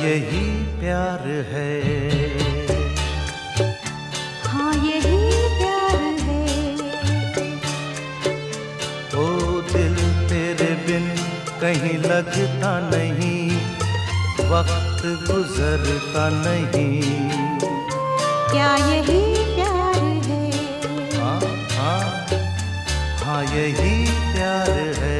यही प्यार है? हाँ यही प्यार है। ओ दिल तेरे बिन कहीं लगता नहीं, वक्त गुजरता नहीं। क्या यही प्यार है? हाँ हाँ हाँ यही प्यार है।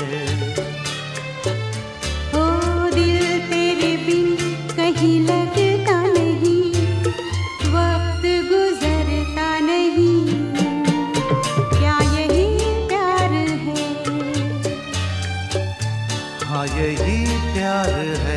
ओ दिल तेरे बिन कहीं लगता नहीं, वक्त गुजरता नहीं। क्या यही प्यार है? हाँ यही प्यार है।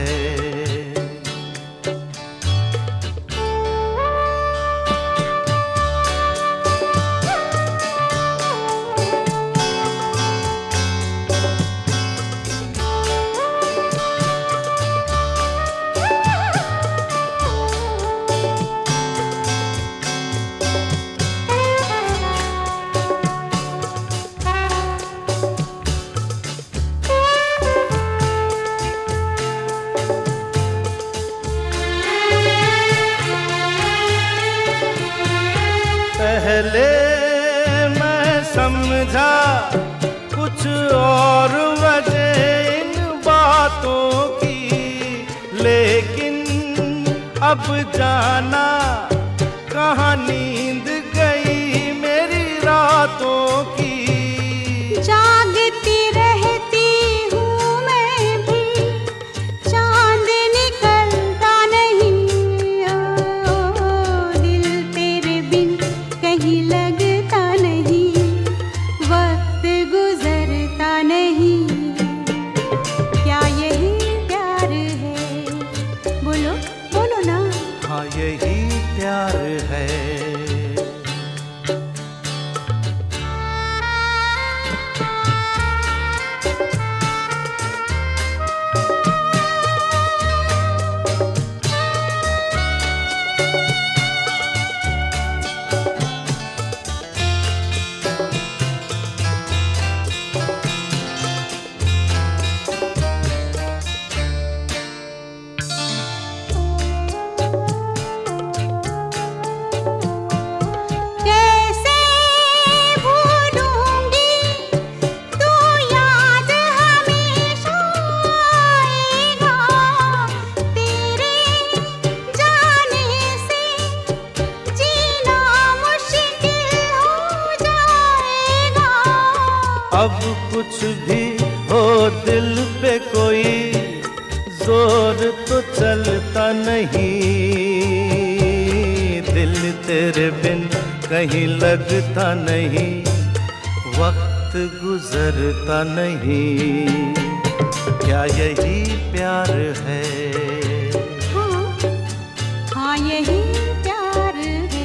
पहले मैं समझा कुछ और वजह इन बातों की, लेकिन अब जाना कहाँ नींद गई मेरी रातों की। जागती रहती हूँ मैं भी, चांद निकलता नहीं। ओ दिल तेरे बिन कहीं लगता नहीं, वक्त गुजरता नहीं। क्या यही प्यार है? बोलो बोलो ना। हाँ यही प्यार है। अब कुछ भी हो दिल पे कोई जोर तो चलता नहीं, दिल तेरे बिन कहीं लगता नहीं, वक्त गुजरता नहीं। क्या यही प्यार है? हाँ यही प्यार है।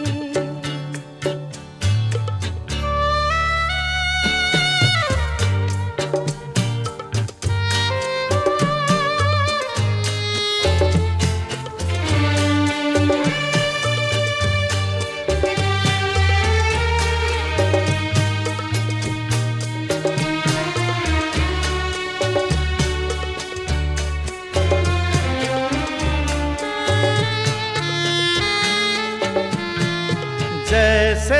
जैसे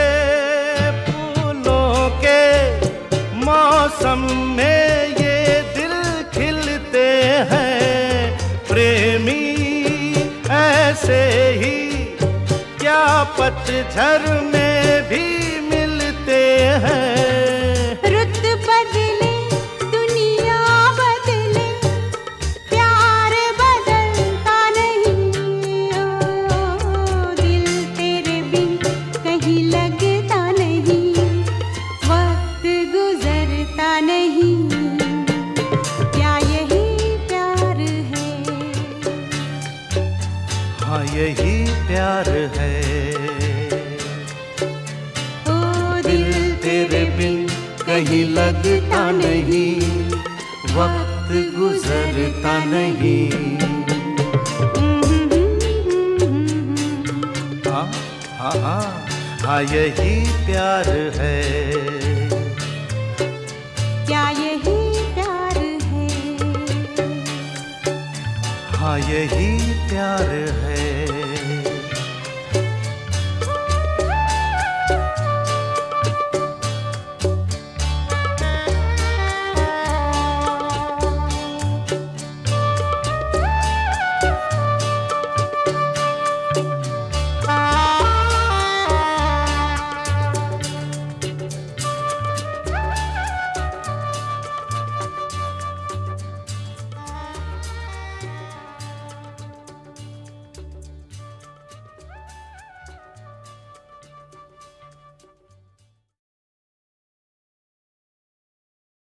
फूलों के मौसम में ये दिल खिलते हैं प्रेमी, ऐसे ही क्या पतझड़ में भी मिलते हैं। रुत बदले दुनिया बदले, प्यार बदलता नहीं। ओ दिल तेरे बिन कहीं लगता नहीं, वक्त गुजरता नहीं। क्या यही प्यार है? हाँ यही प्यार है। ओ दिल तेरे बिन कहीं लगता नहीं, वक्त गुजरता नहीं। हाँ हाँ हाँ हाँ यही प्यार है। क्या यही प्यार है? हाँ यही प्यार है।